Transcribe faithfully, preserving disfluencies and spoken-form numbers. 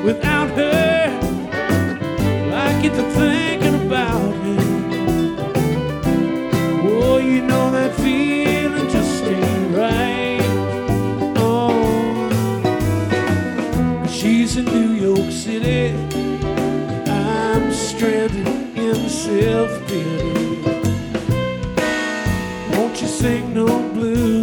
without her. I get to thinking about him. Oh, you know that feeling just ain't right. Oh, she's in New York City, I'm stranded in self-pity. Won't you sing no blues?